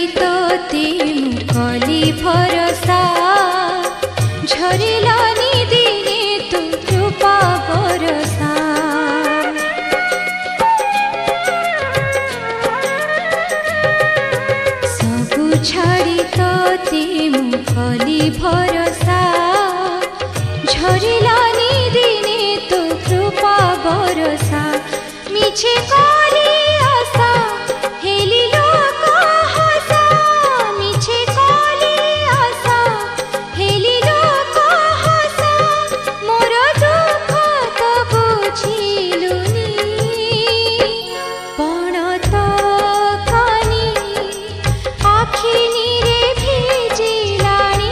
छाड़ी तोते मुकली भरोसा झरिलानी दिने तू कृपा बरसा सबु छाड़ी तोते मुकली भरोसा झरिलानी दिने तू कृपा बरसा मिछे कली आशा हेली लोक हसा मिछे कली आशा हेली लोक हसा मोर दुख तो बुझिलुनी पण तो कानी आखि नीरे भिजिलानी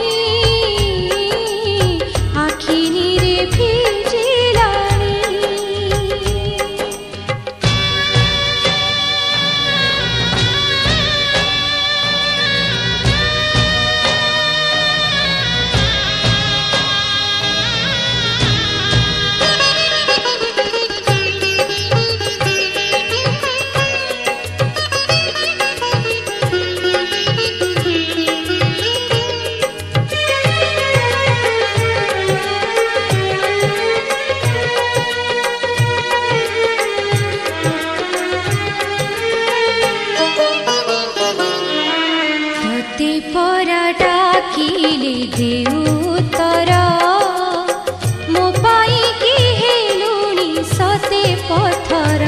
आखि नीरे भिजिलानी परा डाकिले देउ तरा मो पाई कि हेलुणी सते पथर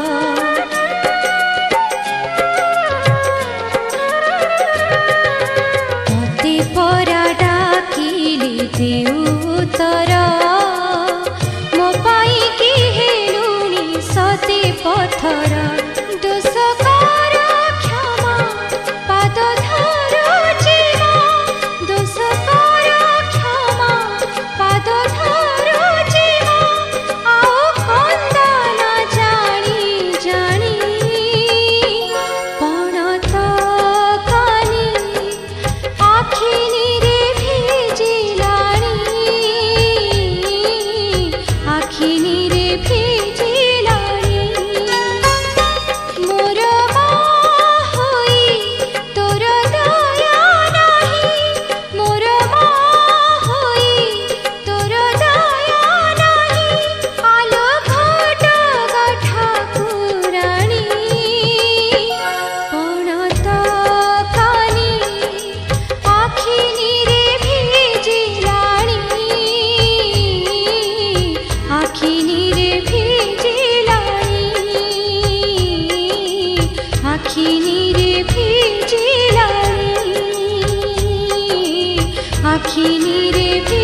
मते परा डाकिले देउ तरा मो पाई कि हेलुणी सते पथर दोष कर क्षमा पाद आखि नीरे भिजिलानी आखि नीरे